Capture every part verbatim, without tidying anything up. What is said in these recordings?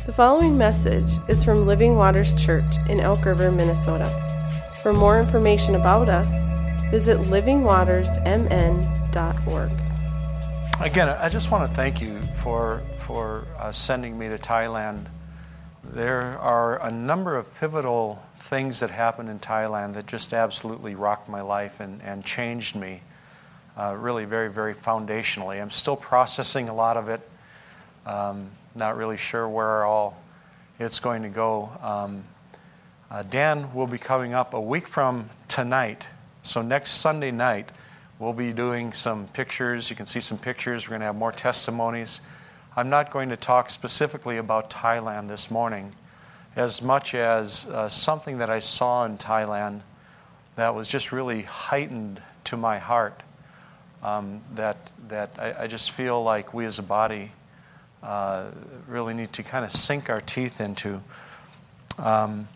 The following message is from Living Waters Church in Elk River, Minnesota. For more information about us, visit living waters m n dot org. Again, I just want to thank you for for uh, sending me to Thailand. There are a number of pivotal things that happened in Thailand that just absolutely rocked my life and, and changed me, uh, really very, very foundationally. I'm still processing a lot of it. Um, not really sure where all it's going to go. Um, uh, Dan will be coming up a week from tonight. So next Sunday night, we'll be doing some pictures. You can see some pictures. We're going to have more testimonies. I'm not going to talk specifically about Thailand this morning, as much as uh, something that I saw in Thailand that was just really heightened to my heart, um, that that I, I just feel like we as a body uh, really need to kind of sink our teeth into. Um,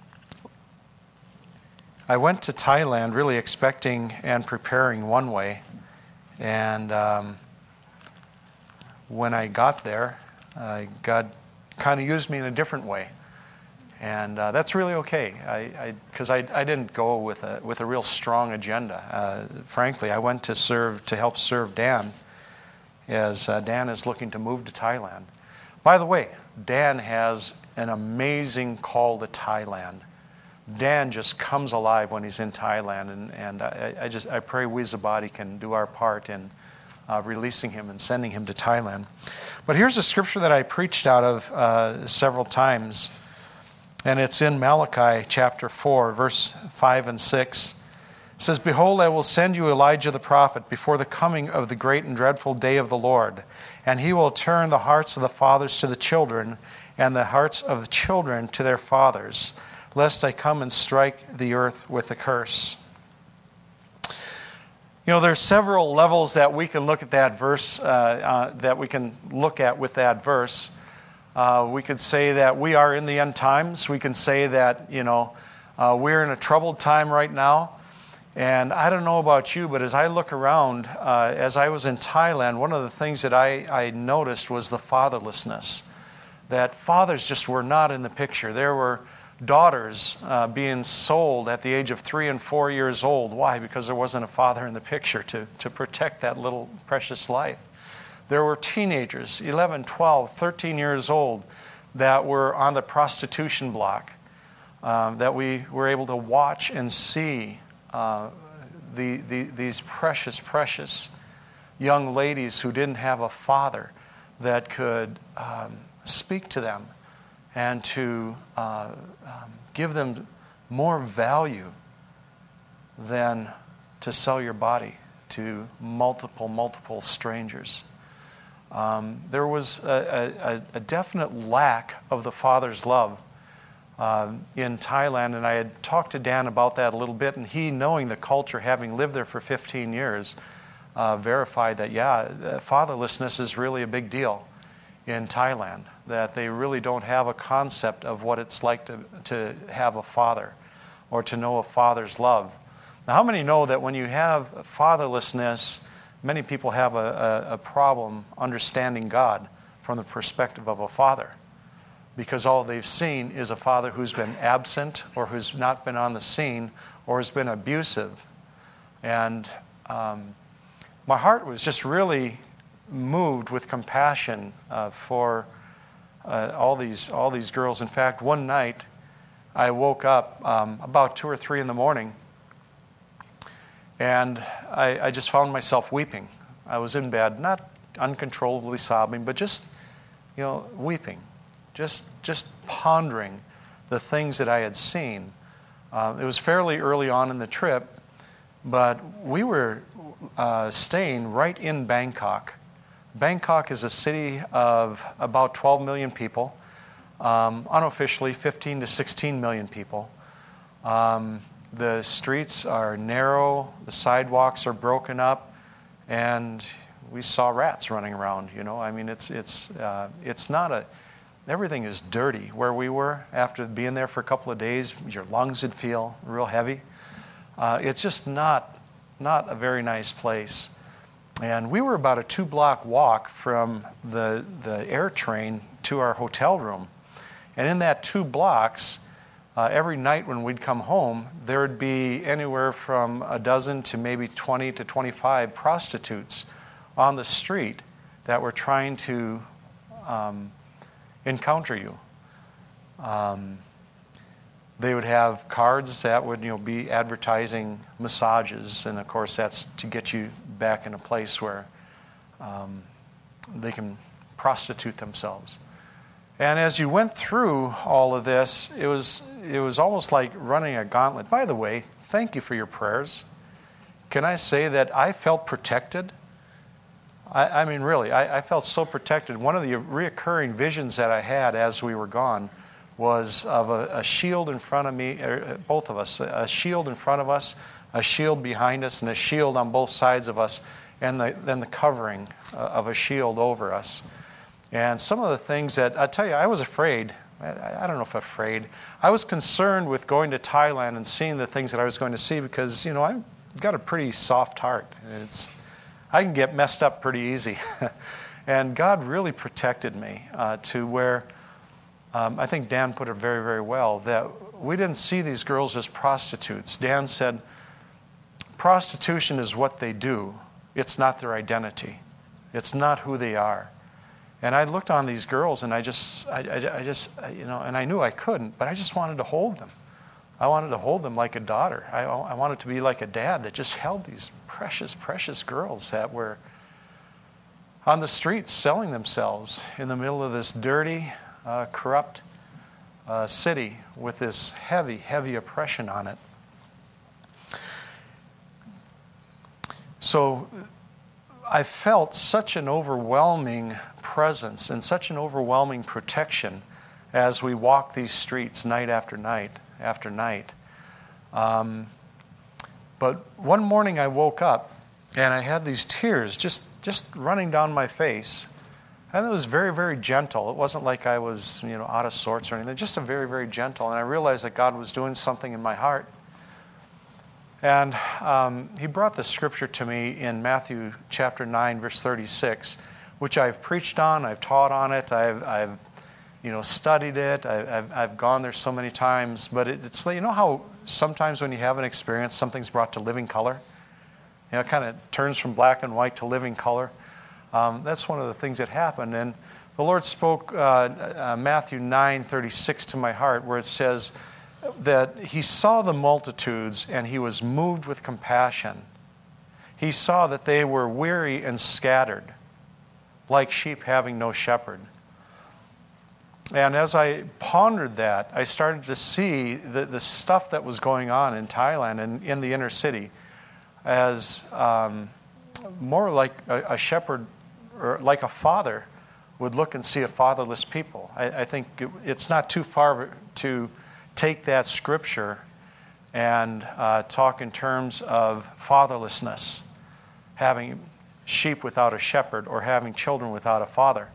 I went to Thailand really expecting and preparing one way, and um, when I got there, uh, God kind of used me in a different way. And uh, that's really okay, because I, I, I, I didn't go with a with a real strong agenda. Uh, frankly, I went to serve to help serve Dan, as uh, Dan is looking to move to Thailand. By the way, Dan has an amazing call to Thailand. Dan just comes alive when he's in Thailand, and and I, I just I pray we as a body can do our part in uh, releasing him and sending him to Thailand. But here's a scripture that I preached out of uh, several times. And it's in Malachi chapter four, verse five and six. It says, "Behold, I will send you Elijah the prophet before the coming of the great and dreadful day of the Lord. And he will turn the hearts of the fathers to the children, and the hearts of the children to their fathers, lest I come and strike the earth with a curse." You know, there's several levels that we can look at that verse, uh, uh, that we can look at with that verse. Uh, we could say that we are in the end times. We can say that, you know, uh, we're in a troubled time right now. And I don't know about you, but as I look around, uh, as I was in Thailand, one of the things that I, I noticed was the fatherlessness. That fathers just were not in the picture. There were daughters uh, being sold at the age of three and four years old. Why? Because there wasn't a father in the picture to, to protect that little precious life. There were teenagers, eleven, twelve, thirteen years old, that were on the prostitution block, um, that we were able to watch and see uh, the, the, these precious, precious young ladies who didn't have a father that could um, speak to them and to uh, um, give them more value than to sell your body to multiple, multiple strangers. Um, there was a, a, a definite lack of the Father's love uh, in Thailand, and I had talked to Dan about that a little bit, and he, knowing the culture, having lived there for fifteen years, uh, verified that, yeah, fatherlessness is really a big deal in Thailand, that they really don't have a concept of what it's like to, to have a father or to know a father's love. Now, how many know that when you have fatherlessness, many people have a, a, a problem understanding God from the perspective of a father, because all they've seen is a father who's been absent or who's not been on the scene or has been abusive. And um, my heart was just really moved with compassion uh, for uh, all these all these girls. In fact, one night I woke up um, about two or three in the morning, and I, I just found myself weeping. I was in bed, not uncontrollably sobbing, but just, you know, weeping, just just pondering the things that I had seen. Uh, it was fairly early on in the trip, but we were uh, staying right in Bangkok. Bangkok is a city of about twelve million people, um, unofficially fifteen to sixteen million people. Um, The streets are narrow, the sidewalks are broken up, and we saw rats running around. You know, I mean, it's it's uh, it's not a. Everything is dirty where we were. After being there for a couple of days, your lungs would feel real heavy. Uh, it's just not not a very nice place. And we were about a two-block walk from the the air train to our hotel room. And in that two blocks, uh, every night when we'd come home, there would be anywhere from a dozen to maybe twenty to twenty-five prostitutes on the street that were trying to um, encounter you. Um, they would have cards that would, you know, be advertising massages, and of course that's to get you back in a place where um, they can prostitute themselves. And as you went through all of this, it was it was almost like running a gauntlet. By the way, thank you for your prayers. Can I say that I felt protected? I, I mean, really, I, I felt so protected. One of the reoccurring visions that I had as we were gone was of a, a shield in front of me, er, both of us, a shield in front of us, a shield behind us, and a shield on both sides of us, and the, then the covering uh, of a shield over us. And some of the things that, I tell you, I was afraid. I, I don't know if afraid. I was concerned with going to Thailand and seeing the things that I was going to see because, you know, I've got a pretty soft heart. It's, I can get messed up pretty easy. And God really protected me uh, to where, um, I think Dan put it very, very well, that we didn't see these girls as prostitutes. Dan said, prostitution is what they do. It's not their identity. It's not who they are. And I looked on these girls, and I just, I, I, I just, you know, and I knew I couldn't, but I just wanted to hold them. I wanted to hold them like a daughter. I, I wanted to be like a dad that just held these precious, precious girls that were on the streets selling themselves in the middle of this dirty, uh, corrupt uh, city with this heavy, heavy oppression on it. So I felt such an overwhelming presence and such an overwhelming protection as we walked these streets night after night after night. Um, but one morning I woke up and I had these tears just, just running down my face. And it was very, very gentle. It wasn't like I was, you know, out of sorts or anything. Just a very, very gentle. And I realized that God was doing something in my heart. And um, he brought the scripture to me in Matthew chapter nine, verse thirty-six, which I've preached on, I've taught on it, I've, I've you know, studied it, I've, I've, I've gone there so many times. But it, it's, you know how sometimes when you have an experience, something's brought to living color? You know, it kind of turns from black and white to living color. Um, that's one of the things that happened. And the Lord spoke uh, uh, Matthew nine thirty-six to my heart, where it says that he saw the multitudes and he was moved with compassion. He saw that they were weary and scattered, like sheep having no shepherd. And as I pondered that, I started to see the, the stuff that was going on in Thailand and in the inner city as um, more like a, a shepherd or like a father would look and see a fatherless people. I, I think it, it's not too far to take that scripture and uh, talk in terms of fatherlessness, having sheep without a shepherd or having children without a father.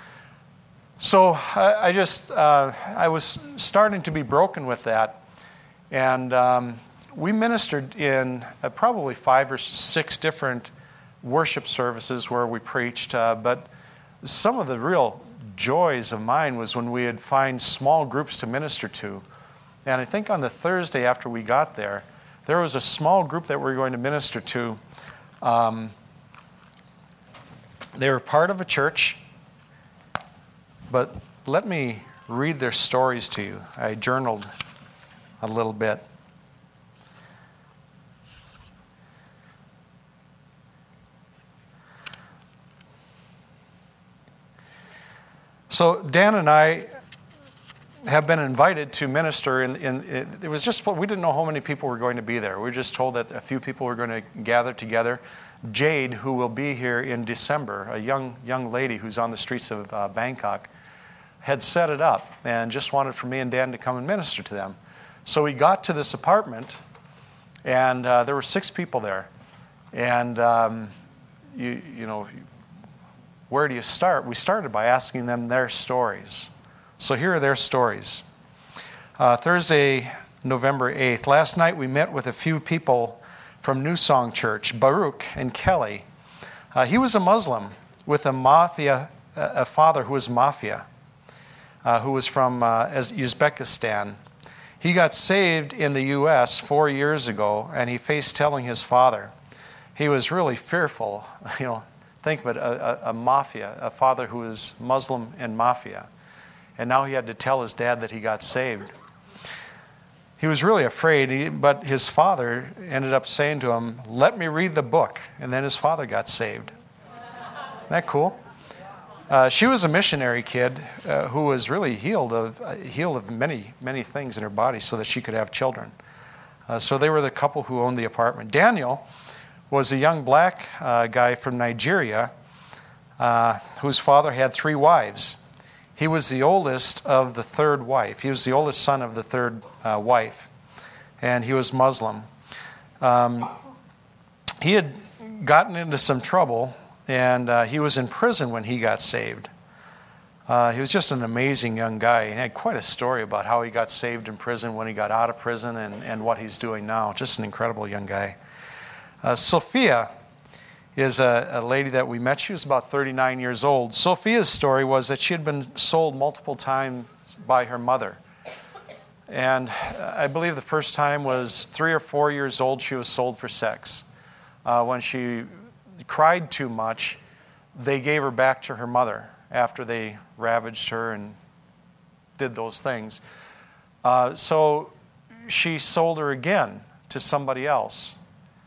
So I, I just, uh, I was starting to be broken with that. And um, we ministered in uh, probably five or six different worship services where we preached. Uh, but some of the real joys of mine was when we would find small groups to minister to. And I think on the Thursday after we got there, there was a small group that we were going to minister to. Um, they were part of a church. But let me read their stories to you. I journaled a little bit. So Dan and I have been invited to minister in, in, in it was just, we didn't know how many people were going to be there. We were just told that a few people were going to gather together. Jade, who will be here in December, a young young lady who's on the streets of uh, Bangkok, had set it up and just wanted for me and Dan to come and minister to them. So we got to this apartment, and uh, there were six people there. And, um, you, you know, where do you start? We started by asking them their stories. So here are their stories. Uh, Thursday, November eighth. Last night we met with a few people from New Song Church, Baruch and Kelly. Uh, he was a Muslim with a mafia, a father who was mafia. uh, who was from uh, Uzbekistan. He got saved in the U S four years ago, and he faced telling his father. He was really fearful. You know, think of it, a, a, a mafia, a father who was Muslim and mafia. And now he had to tell his dad that he got saved. He was really afraid, but his father ended up saying to him, "Let me read the book." And then his father got saved. Isn't that cool? Uh, she was a missionary kid uh, who was really healed of uh, healed of many, many things in her body so that she could have children. Uh, so they were the couple who owned the apartment. Daniel was a young black uh, guy from Nigeria uh, whose father had three wives. He was the oldest of the third wife. He was the oldest son of the third uh, wife, and he was Muslim. Um, he had gotten into some trouble, and uh, he was in prison when he got saved. Uh, he was just an amazing young guy. He had quite a story about how he got saved in prison, when he got out of prison, and, and what he's doing now. Just an incredible young guy. Uh, Sophia is a, a lady that we met. She was about thirty-nine years old. Sophia's story was that she had been sold multiple times by her mother. And I believe the first time was three or four years old, she was sold for sex. Uh, when she cried too much, they gave her back to her mother after they ravaged her and did those things. Uh, so she sold her again to somebody else.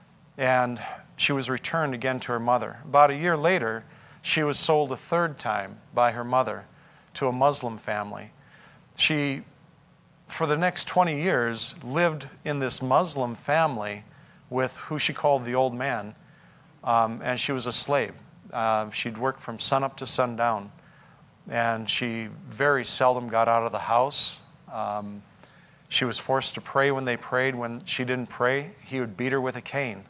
And she was returned again to her mother. About a year later, she was sold a third time by her mother to a Muslim family. She, for the next twenty years, lived in this Muslim family with who she called the old man, um, and she was a slave. Uh, she'd work from sunup to sundown, and she very seldom got out of the house. Um, she was forced to pray when they prayed. When she didn't pray, he would beat her with a cane.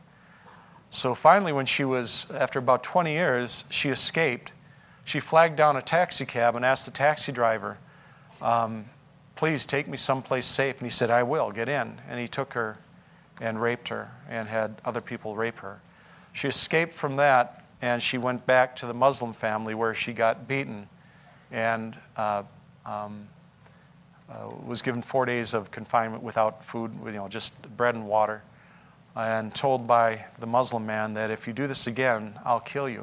So finally, when she was, after about twenty years, she escaped. She flagged down a taxi cab and asked the taxi driver, um, "Please take me someplace safe." And he said, "I will, get in." And he took her and raped her and had other people rape her. She escaped from that, and she went back to the Muslim family where she got beaten and uh, um, uh, was given four days of confinement without food, you know, just bread and water. And told by the Muslim man that if you do this again, I'll kill you.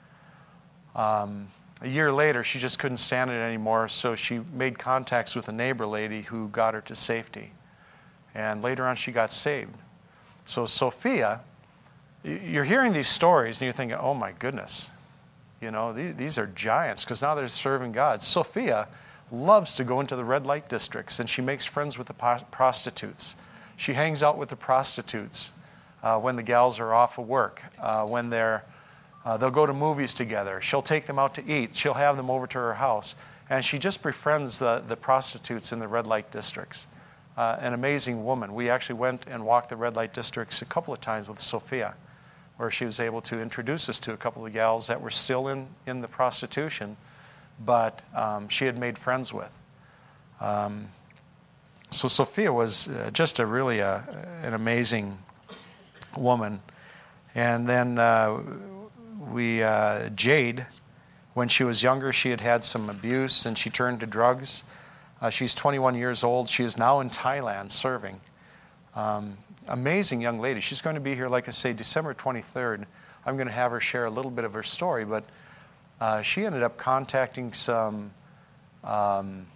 Um, a year later, she just couldn't stand it anymore, so she made contacts with a neighbor lady who got her to safety. And later on, she got saved. So Sophia, you're hearing these stories, and you're thinking, oh my goodness, you know, these, these are giants, because now they're serving God. Sophia loves to go into the red light districts, and she makes friends with the prostitutes. She hangs out with the prostitutes uh, when the gals are off of work, uh, when they're, uh, they'll go to movies together. She'll take them out to eat. She'll have them over to her house. And she just befriends the, the prostitutes in the red light districts. Uh, an amazing woman. We actually went and walked the red light districts a couple of times with Sophia, where she was able to introduce us to a couple of gals that were still in, in the prostitution, but um, she had made friends with. Um, So Sophia was uh, just a really uh, an amazing woman. And then uh, we, uh, Jade, when she was younger, she had had some abuse and she turned to drugs. Uh, she's twenty-one years old. She is now in Thailand serving. Um, amazing young lady. She's going to be here, like I say, December twenty-third. I'm going to have her share a little bit of her story, but uh, she ended up contacting some um,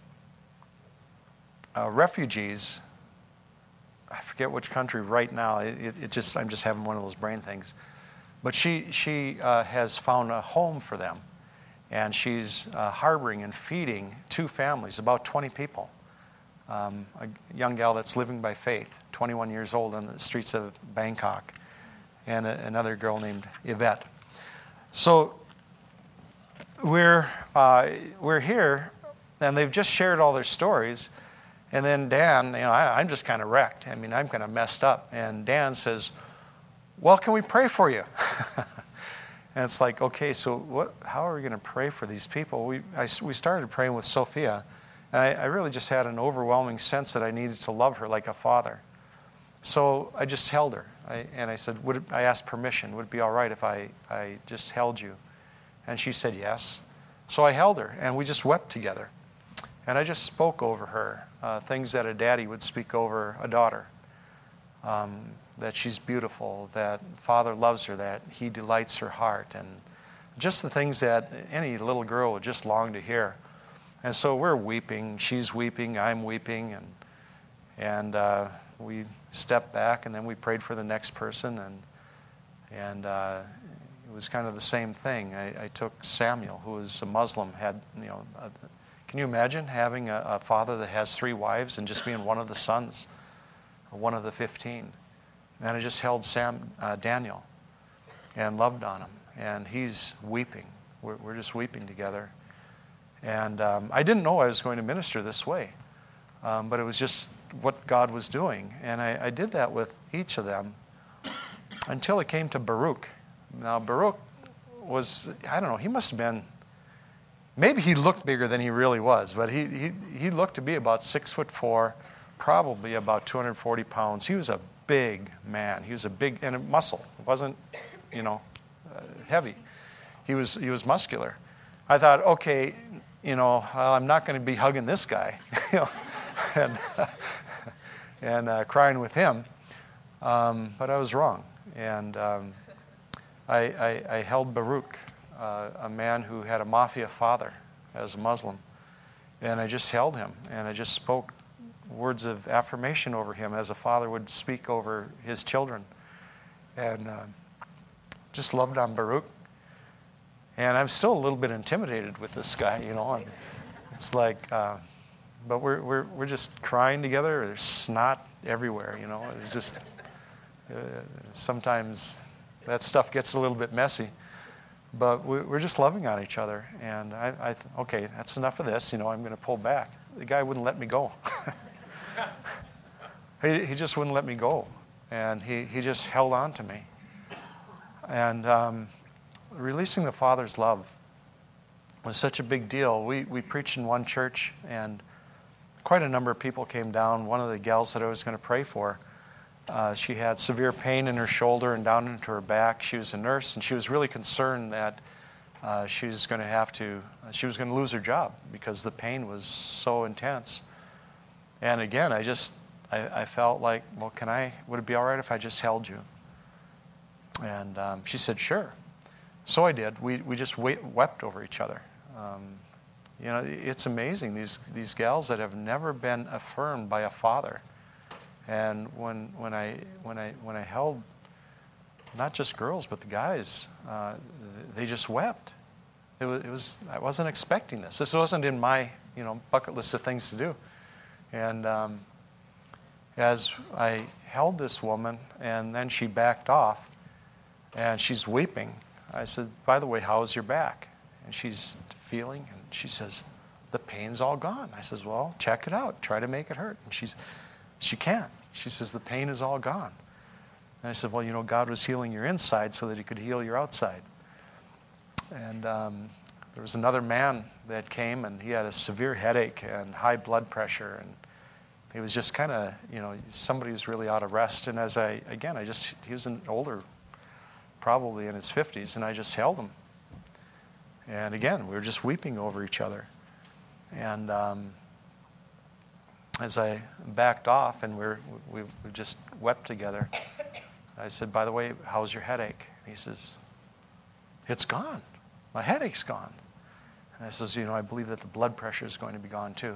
Uh, refugees. I forget which country right now. It, it just I'm just having one of those brain things. But she she uh, has found a home for them, and she's uh, harboring and feeding two families, about twenty people. Um, a young gal that's living by faith, twenty-one years old, on the streets of Bangkok, and a, another girl named Yvette. So we're uh, we're here, and they've just shared all their stories. And then Dan, you know, I, I'm just kind of wrecked. I mean, I'm kind of messed up. And Dan says, "Well, can we pray for you?" And it's like, okay, so what? How are we going to pray for these people? We I, we started praying with Sophia, and I, I really just had an overwhelming sense that I needed to love her like a father. So I just held her, I, and I said, "Would it, I asked permission? Would it be all right if I I just held you?" And she said yes. So I held her, and we just wept together. And I just spoke over her, uh, things that a daddy would speak over a daughter. Um, that she's beautiful, that Father loves her, that He delights her heart, and just the things that any little girl would just long to hear. And so we're weeping, she's weeping, I'm weeping, and and uh, we stepped back, and then we prayed for the next person, and and uh, it was kind of the same thing. I, I took Samuel, who was a Muslim, had, you know, a, can you imagine having a, a father that has three wives and just being one of the sons, or one of the fifteen? And I just held Sam, uh, Daniel, and loved on him, and he's weeping. We're, we're just weeping together. And um, I didn't know I was going to minister this way, um, but it was just what God was doing. And I, I did that with each of them until it came to Baruch. Now, Baruch was, I don't know, he must have been, maybe he looked bigger than he really was, but he, he, he looked to be about six foot four, probably about two hundred forty pounds. He was a big man. He was a big, and a muscle. It wasn't, you know, uh, heavy. He was, he was muscular. I thought, okay, you know, well, I'm not going to be hugging this guy, you know, and, uh, and uh, crying with him. Um, but I was wrong. And um, I, I, I held Baruch, uh, a man who had a mafia father as a Muslim, and I just held him, and I just spoke words of affirmation over him as a father would speak over his children. And uh, just loved on Baruch. And I'm still a little bit intimidated with this guy, you know. And it's like, uh, but we're we're we're just crying together. There's snot everywhere, you know. It's just uh, sometimes that stuff gets a little bit messy, but we, we're just loving on each other. And I, I okay, that's enough of this. You know, I'm going to pull back. The guy wouldn't let me go. he he just wouldn't let me go, and he he just held on to me. And um, releasing the Father's love was such a big deal. We we preached in one church, and quite a number of people came down. One of the gals that I was going to pray for, uh, she had severe pain in her shoulder and down into her back. She was a nurse, and she was really concerned that uh, she was going to have to, uh, she was going to lose her job because the pain was so intense. And again, I just, I, I felt like, well, can I, would it be all right if I just held you? And um, she said, sure. So I did. We we just we- wept over each other. Um, you know, it's amazing, these these gals that have never been affirmed by a father. And when when I when I when I held not just girls but the guys, uh, they just wept. It was, it was I wasn't expecting this. This wasn't in my you know bucket list of things to do. And um, as I held this woman, and then she backed off, and she's weeping. I said, by the way, how's your back? And she's feeling, and she says, the pain's all gone. I says, well, check it out. Try to make it hurt. And she's, she can't. She says, the pain is all gone. And I said, well, you know, God was healing your inside so that He could heal your outside. And um, there was another man that came, and he had a severe headache and high blood pressure, and he was just kind of, you know, somebody who's really out of rest. And as I, again, I just, he was an older, probably in his fifties, and I just held him. And again, we were just weeping over each other. And um, as I backed off, and we're, we we just wept together, I said, by the way, how's your headache? And he says, it's gone. My headache's gone. And I says, you know, I believe that the blood pressure is going to be gone too.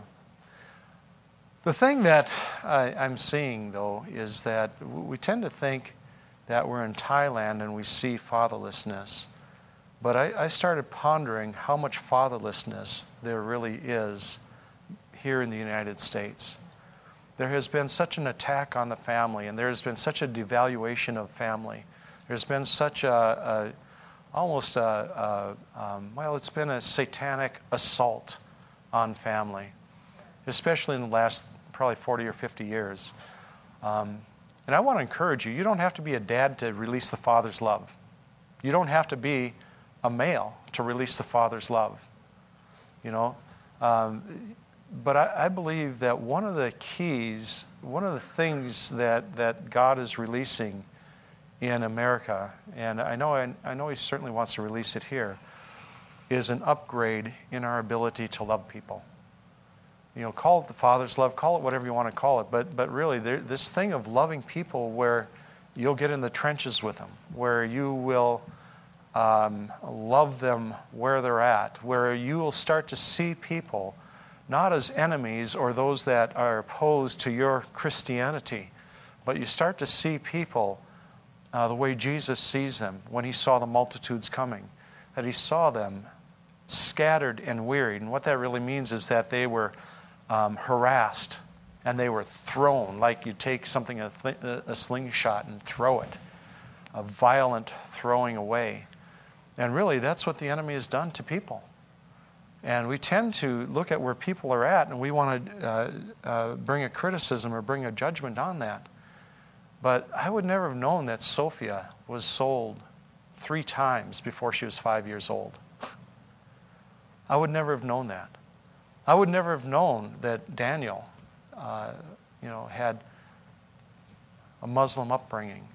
The thing that I, I'm seeing, though, is that we tend to think that we're in Thailand and we see fatherlessness. But I, I started pondering how much fatherlessness there really is here in the United States. There has been such an attack on the family, and there has been such a devaluation of family. There's been such a, a almost a, a um, well, it's been a satanic assault on family, especially in the last probably forty or fifty years. Um, and I want to encourage you, you don't have to be a dad to release the Father's love. You don't have to be a male to release the Father's love. You know, um, but I, I believe that one of the keys, one of the things that, that God is releasing in America, and I know I, I know He certainly wants to release it here, is an upgrade in our ability to love people. You know, call it the Father's love, call it whatever you want to call it. But but really, there, this thing of loving people where you'll get in the trenches with them, where you will um, love them where they're at, where you will start to see people not as enemies or those that are opposed to your Christianity, but you start to see people uh, the way Jesus sees them when he saw the multitudes coming, that he saw them scattered and wearied. And what that really means is that they were um, harassed and they were thrown, like you take something, a, th- a slingshot, and throw it, a violent throwing away. And really, that's what the enemy has done to people. And we tend to look at where people are at, and we want to uh, uh, bring a criticism or bring a judgment on that. But I would never have known that Sophia was sold three times before she was five years old. I would never have known that. I would never have known that Daniel, uh, you know, had a Muslim upbringing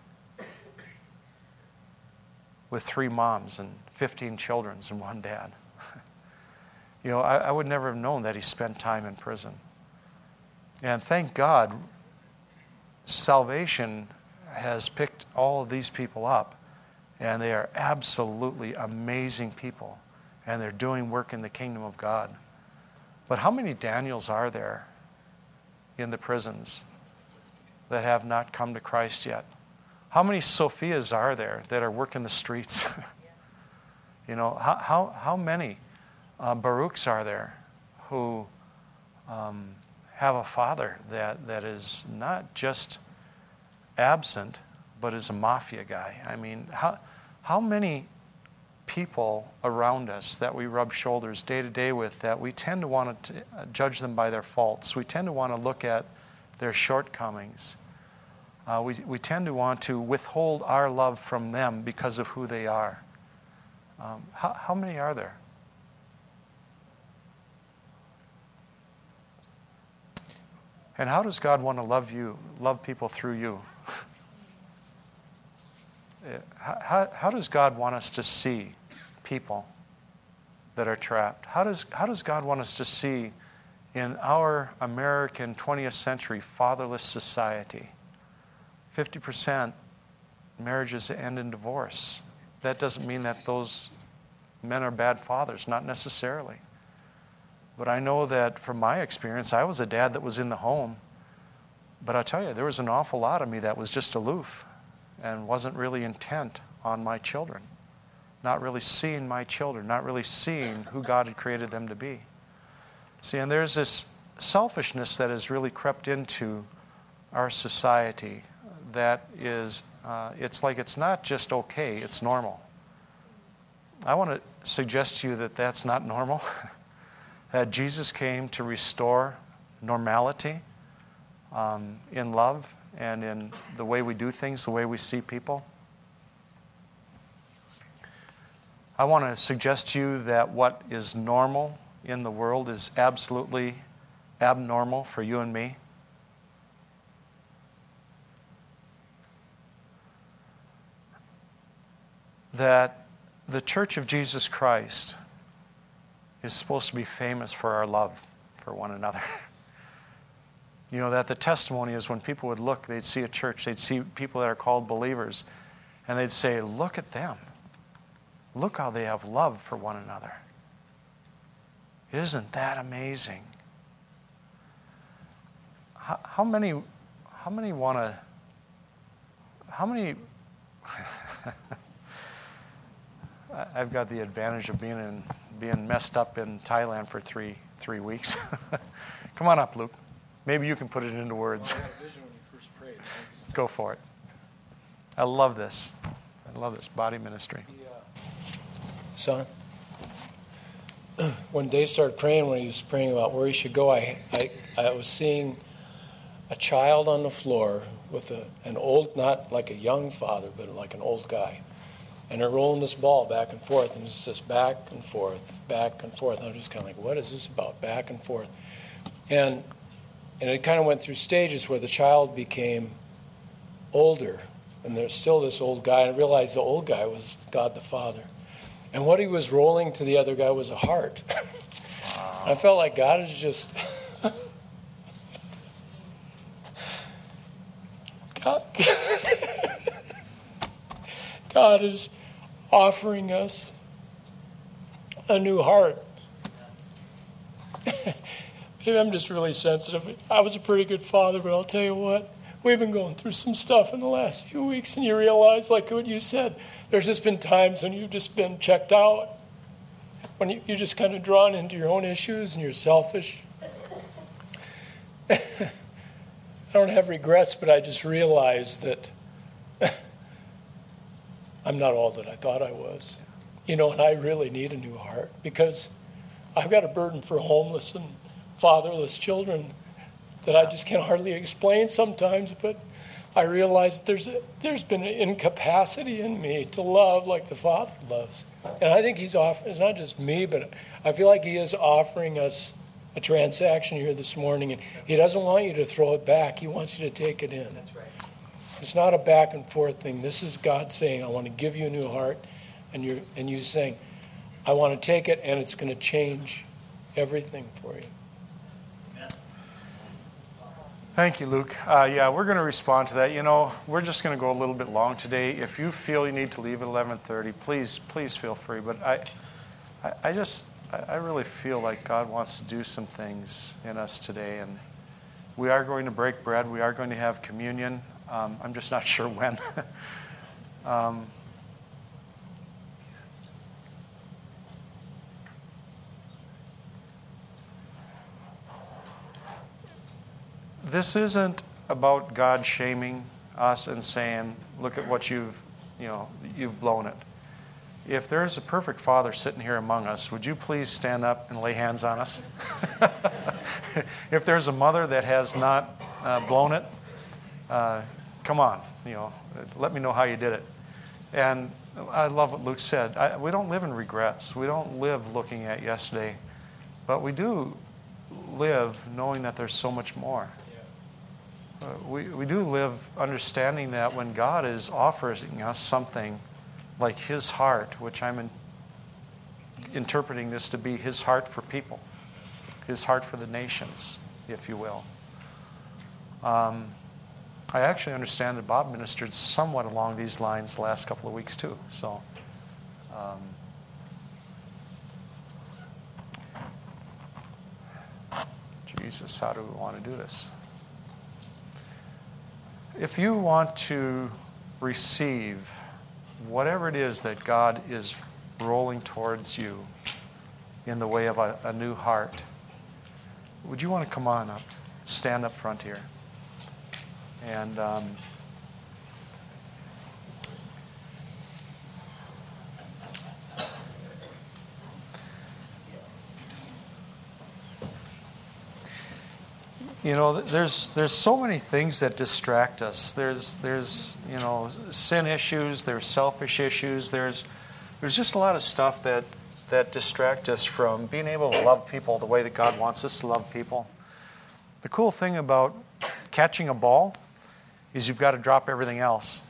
with three moms and fifteen children and one dad. You know, I, I would never have known that he spent time in prison. And thank God, salvation has picked all of these people up, and they are absolutely amazing people, and they're doing work in the kingdom of God. But how many Daniels are there in the prisons that have not come to Christ yet? How many Sophias are there that are working the streets? You know, how how, how many uh, Baruchs are there who um, have a father that, that is not just absent, but is a mafia guy? I mean, how how many people around us that we rub shoulders day to day with, that we tend to want to judge them by their faults. We tend to want to look at their shortcomings. Uh, we, we tend to want to withhold our love from them because of who they are. Um, how, how many are there? And how does God want to love you, love people through you? How, how does God want us to see people that are trapped? How does, how does God want us to see in our American twentieth century fatherless society, fifty percent marriages end in divorce? That doesn't mean that those men are bad fathers, not necessarily. But I know that from my experience, I was a dad that was in the home. But I tell you, there was an awful lot of me that was just aloof and wasn't really intent on my children, not really seeing my children, not really seeing who God had created them to be. See, and there's this selfishness that has really crept into our society that is, uh, it's like it's not just okay, it's normal. I want to suggest to you that that's not normal, that Jesus came to restore normality um, in love and in the way we do things, the way we see people. I want to suggest to you that what is normal in the world is absolutely abnormal for you and me. That the Church of Jesus Christ is supposed to be famous for our love for one another. You know, that the testimony is when people would look, they'd see a church, they'd see people that are called believers, and they'd say, look at them. Look how they have love for one another. Isn't that amazing? How, how many, how many want to, how many, I've got the advantage of being in, being messed up in Thailand for three, three weeks. Come on up, Luke. Maybe you can put it into words. Well, I had a vision when you first prayed. Go for it. I love this. I love this body ministry. Son, when Dave started praying, when he was praying about where he should go, I I, I was seeing a child on the floor with a, an old, not like a young father, but like an old guy. And they're rolling this ball back and forth, and it's just back and forth, back and forth. I'm just kind of like, what is this about? Back and forth. And and it kind of went through stages where the child became older, and there's still this old guy, and I realized the old guy was God the Father. And what he was rolling to the other guy was a heart. Wow. I felt like God is just God is offering us a new heart. Maybe I'm just really sensitive. I was a pretty good father, but I'll tell you what, we've been going through some stuff in the last few weeks, and you realize, like what you said, there's just been times when you've just been checked out, when you, you're just kind of drawn into your own issues and you're selfish. I don't have regrets, but I just realized that I'm not all that I thought I was. You know, and I really need a new heart because I've got a burden for homeless and fatherless children that I just can hardly explain sometimes, but I realize there's a, there's been an incapacity in me to love like the Father loves. And I think he's offering, it's not just me, but I feel like he is offering us a transaction here this morning, and he doesn't want you to throw it back. He wants you to take it in. That's right. It's not a back and forth thing. This is God saying, I want to give you a new heart, and you're and you saying, I want to take it, and it's going to change everything for you. Thank you, Luke. Uh, yeah, we're going to respond to that. You know, we're just going to go a little bit long today. If you feel you need to leave at eleven thirty, please, please feel free. But I, I, I just, I really feel like God wants to do some things in us today, and we are going to break bread. We are going to have communion. Um, I'm just not sure when. um, This isn't about God shaming us and saying, look at what you've, you know, you've blown it. If there's a perfect father sitting here among us, would you please stand up and lay hands on us? If there's a mother that has not uh, blown it, uh, come on, you know, let me know how you did it. And I love what Luke said. I, we don't live in regrets. We don't live looking at yesterday, but we do live knowing that there's so much more. Uh, we, we do live understanding that when God is offering us something like his heart, which I'm in, interpreting this to be his heart for people, his heart for the nations, if you will. Um, I actually understand that Bob ministered somewhat along these lines the last couple of weeks too. So, um, Jesus, how do we want to do this? If you want to receive whatever it is that God is rolling towards you in the way of a, a new heart, would you want to come on up, stand up front here? And um, you know, there's there's so many things that distract us. There's there's you know sin issues. There's selfish issues. There's there's just a lot of stuff that that distract us from being able to love people the way that God wants us to love people. The cool thing about catching a ball is you've got to drop everything else.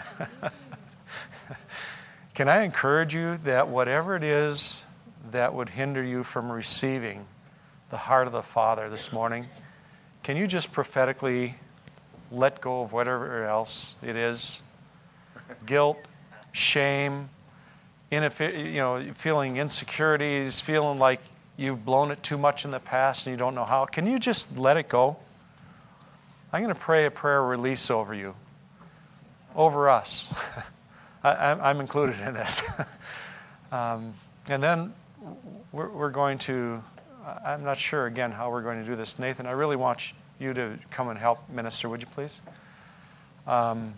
Can I encourage you that whatever it is that would hinder you from receiving the heart of the Father this morning, can you just prophetically let go of whatever else it is? Guilt, shame, ineffi- you know, feeling insecurities, feeling like you've blown it too much in the past and you don't know how. Can you just let it go? I'm going to pray a prayer of release over you, over us. I, I'm included in this. um, and then we're, we're going to, I'm not sure, again, how we're going to do this. Nathan, I really want you to come and help minister, would you please? Um,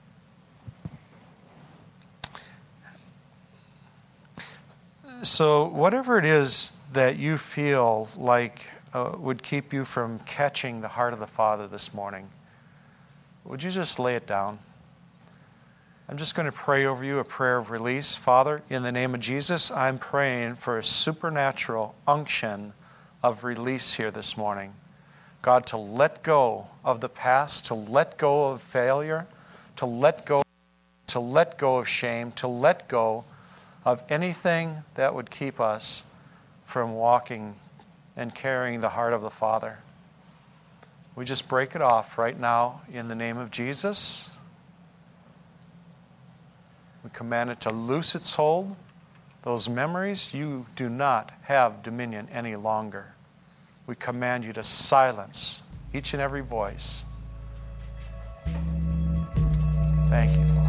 so whatever it is that you feel like uh, would keep you from catching the heart of the Father this morning, would you just lay it down? I'm just going to pray over you a prayer of release. Father, in the name of Jesus, I'm praying for a supernatural unction of release here this morning. God, to let go of the past, to let go of failure, to let go, to let go of shame, to let go of anything that would keep us from walking and carrying the heart of the Father. We just break it off right now in the name of Jesus. We command it to loose its hold. Those memories, you do not have dominion any longer. We command you to silence each and every voice. Thank you, Father.